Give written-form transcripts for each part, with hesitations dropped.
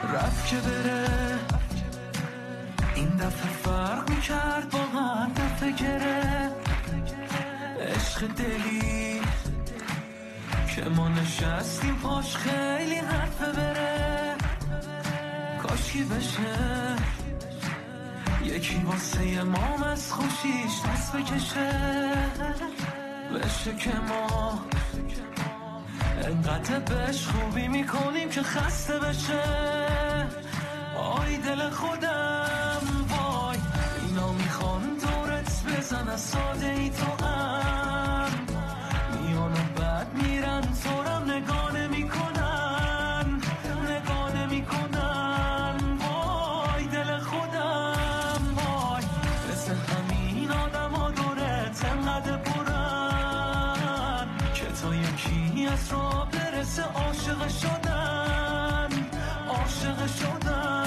رفت که بره، این دفعه فرق میکرد با هر دفعه گره. عشق دلی که ما نشستیم پاش خیلی حرفه بره. کاشکی بشه یکی واسه ما از خوشیش دست بکشه. بشه که ما انقدر بهش خوبی میکنیم که خسته بشه. آی دل خودم وای، اینا میخوان دورت بزن از ساده ای تو هم میان و بعد میرن طورم نگاه نمیکنن، نگاه نمیکنن. وای دل خودم وای، مثل همین آدم ها دورت انقدر برن که تا یکی از را برسه عاشق شدن، عاشق شدن.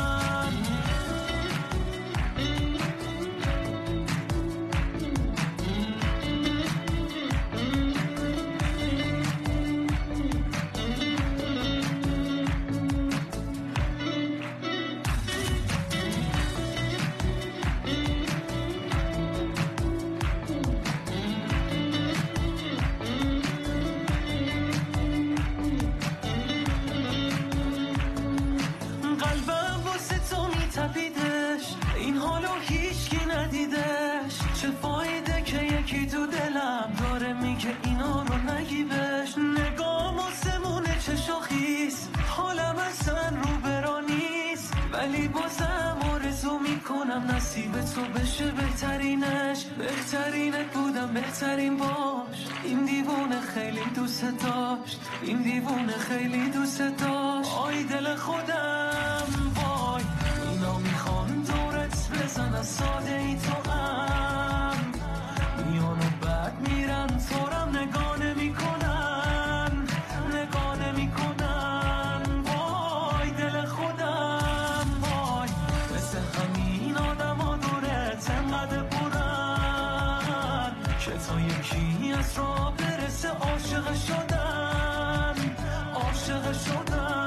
این حالو هیچکی ندیدش، چه فایده که یکی تو دلم داره میگه اینا رو نگی بهش. نگام آسمونه چه شاخیست، حالم اصلا رو برا نیست، ولی بازم آرزو میکنم نصیب تو بشه بهترینش. بهترینت بودم بهترین باش، این دیوونه خیلی دوست داشت، این دیوونه خیلی دوست داشت. آی دل خودم وای، اینا میخوان دورت بزن از ساده ای تو هم میان و بعد میرن طورم نگاه نمیکنن، نگاه نمیکنن. وای دل خودم وای، مثل همین آدم ها دورت انقدر برن که تا یکی از را برسه عاشق شدن، عاشق شدن.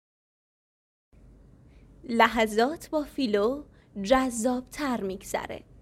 لحظات با فیلو جذاب‌تر میگذره.